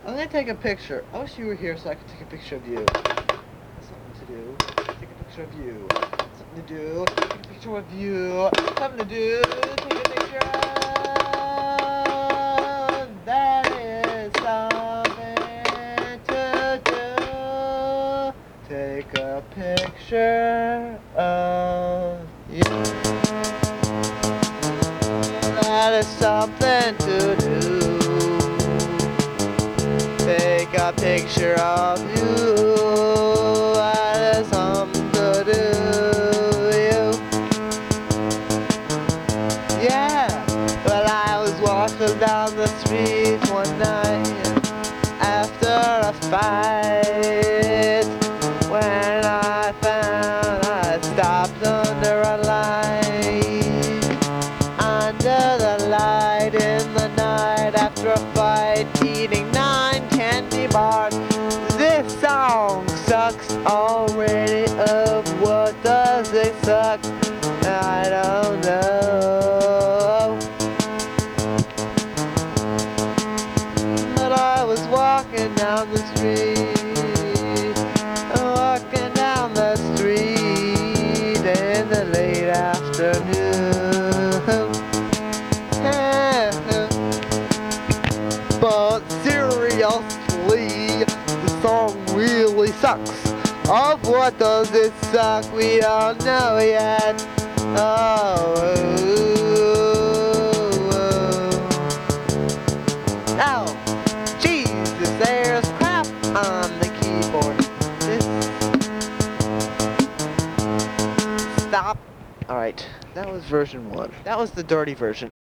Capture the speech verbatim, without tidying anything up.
I'm gonna take a picture. I wish you were here so I could take a picture of you. Something to do. Take a picture of you. Something to do. Take a picture of you. Something to do. Take a picture of. That is something to do. Take a picture of you. That is something to do. Take a picture of you. That is something to do. You. Yeah. Well, I was walking down the street one night after a fight when I found I stopped under a light. Under the light in the night after a fight, eating nine candy bars. This song sucks already. Of what does it suck? I don't know. But I was walking down the street, walking down the street in the late afternoon. But seriously, the song really sucks. Of what does it suck? We don't know yet. Oh. Oh. Jesus, there's crap on the keyboard. This. Stop. Alright, that was version one. That was the dirty version.